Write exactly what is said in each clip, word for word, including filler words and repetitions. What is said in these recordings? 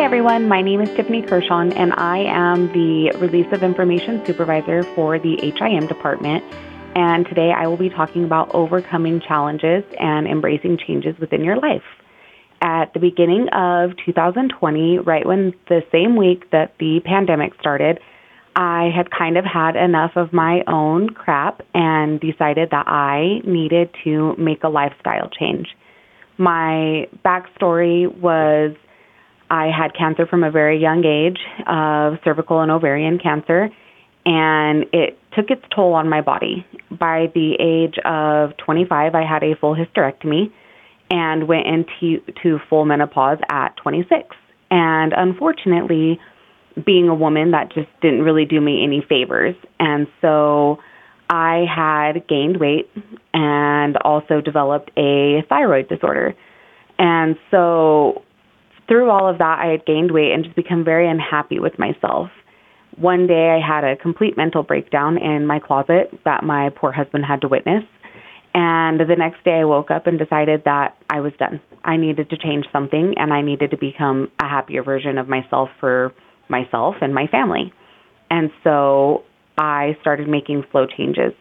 Hi, everyone. My name is Tiffany Kershon, and I am the Release of Information Supervisor for the H I M department. And today I will be talking about overcoming challenges and embracing changes within your life. At the beginning of two thousand twenty, right when the same week that the pandemic started, I had kind of had enough of my own crap and decided that I needed to make a lifestyle change. My backstory was I had cancer from a very young age of cervical and ovarian cancer, and it took its toll on my body. By the age of twenty-five, I had a full hysterectomy and went into to full menopause at twenty-six. And unfortunately, being a woman, that just didn't really do me any favors. And so I had gained weight and also developed a thyroid disorder. And so through all of that, I had gained weight and just become very unhappy with myself. One day I had a complete mental breakdown in my closet that my poor husband had to witness. And the next day I woke up and decided that I was done. I needed to change something, and I needed to become a happier version of myself for myself and my family. And so I started making slow changes.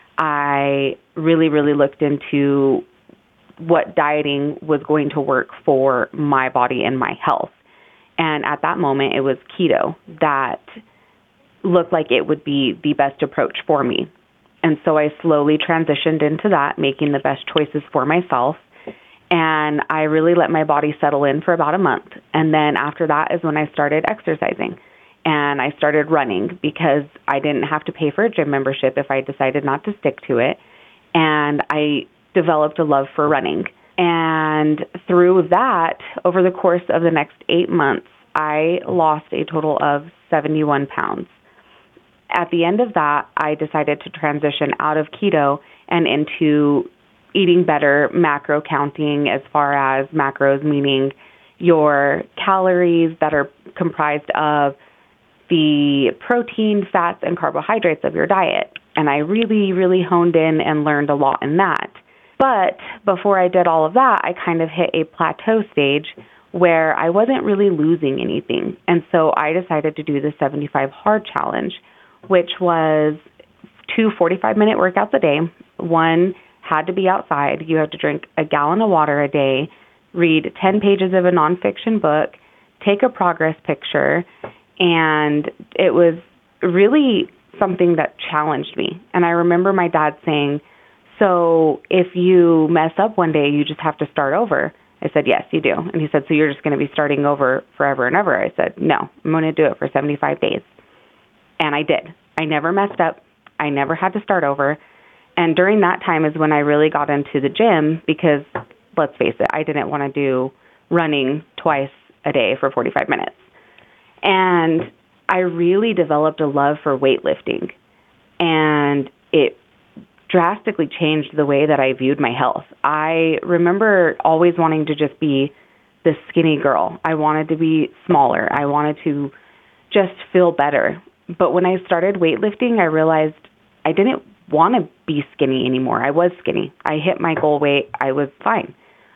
I really, really looked into what dieting was going to work for my body and my health. And at that moment, it was keto that looked like it would be the best approach for me. And so I slowly transitioned into that, making the best choices for myself. And I really let my body settle in for about a month. And then after that is when I started exercising. And I started running because I didn't have to pay for a gym membership if I decided not to stick to it. And I developed a love for running. And through that, over the course of the next eight months, I lost a total of seventy-one pounds. At the end of that, I decided to transition out of keto and into eating better, macro counting, as far as macros, meaning your calories that are comprised of the protein, fats, and carbohydrates of your diet. And I really, really honed in and learned a lot in that. But before I did all of that, I kind of hit a plateau stage where I wasn't really losing anything. And so I decided to do the seventy-five hard challenge, which was two forty-five minute workouts a day. One had to be outside. You had to drink a gallon of water a day, read ten pages of a nonfiction book, take a progress picture, and it was really something that challenged me. And I remember my dad saying, so if you mess up one day, you just have to start over. I said, yes, you do. And he said, so you're just going to be starting over forever and ever. I said, no, I'm going to do it for seventy-five days. And I did. I never messed up. I never had to start over. And during that time is when I really got into the gym because, let's face it, I didn't want to do running twice a day for forty-five minutes. And I really developed a love for weightlifting. And it drastically changed the way that I viewed my health. I remember always wanting to just be this skinny girl. I wanted to be smaller. I wanted to just feel better. But when I started weightlifting, I realized I didn't want to be skinny anymore. I was skinny. I hit my goal weight. I was fine.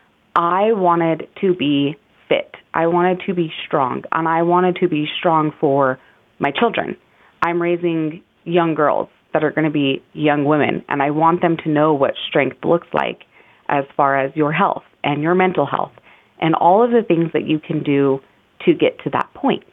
I wanted to be fit. I wanted to be strong. And I wanted to be strong for my children. I'm raising young girls that are going to be young women, and I want them to know what strength looks like as far as your health and your mental health and all of the things that you can do to get to that point.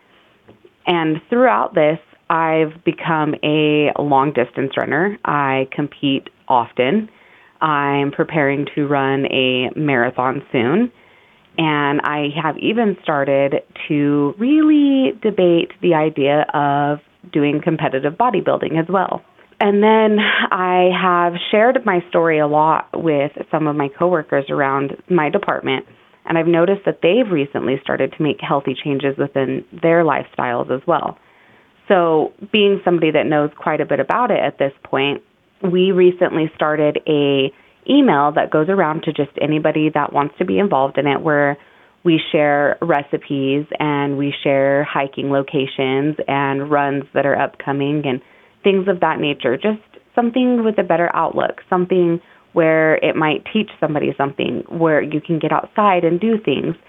And throughout this, I've become a long-distance runner. I compete often. I'm preparing to run a marathon soon. And I have even started to really debate the idea of doing competitive bodybuilding as well. And then I have shared my story a lot with some of my coworkers around my department, and I've noticed that they've recently started to make healthy changes within their lifestyles as well. So being somebody that knows quite a bit about it at this point, we recently started a email that goes around to just anybody that wants to be involved in it, where we share recipes and we share hiking locations and runs that are upcoming and things of that nature. Just something with a better outlook, something where it might teach somebody something, where you can get outside and do things.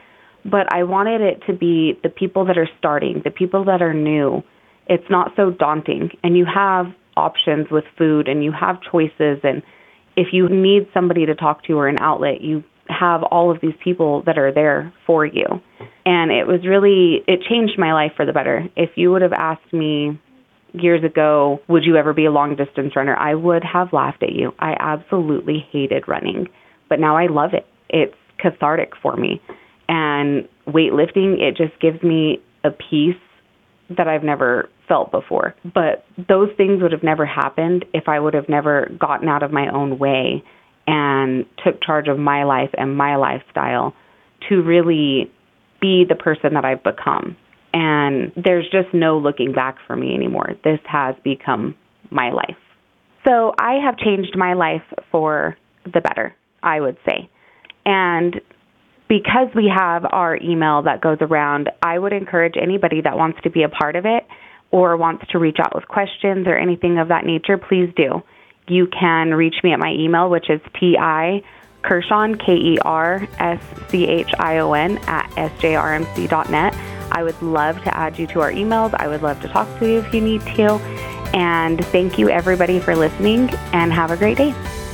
but I wanted it to be the people that are starting, the people that are new. It's not so daunting, and you have options with food, and you have choices, and if you need somebody to talk to or an outlet, you have all of these people that are there for you. And it was really, it changed my life for the better. If you would have asked me years ago, would you ever be a long distance runner, I would have laughed at you. I absolutely hated running, but now I love it. It's cathartic for me. And weightlifting, it just gives me a peace that I've never felt before. But those things would have never happened if I would have never gotten out of my own way and took charge of my life and my lifestyle to really be the person that I've become. And there's just no looking back for me anymore. This has become my life. So I have changed my life for the better, I would say. And because we have our email that goes around, I would encourage anybody that wants to be a part of it or wants to reach out with questions or anything of that nature, please do. You can reach me at my email, which is T I Kershon, K E R S C H I O N, at S J R M C dot net. I would love to add you to our emails. I would love to talk to you if you need to. And thank you, everybody, for listening, and have a great day.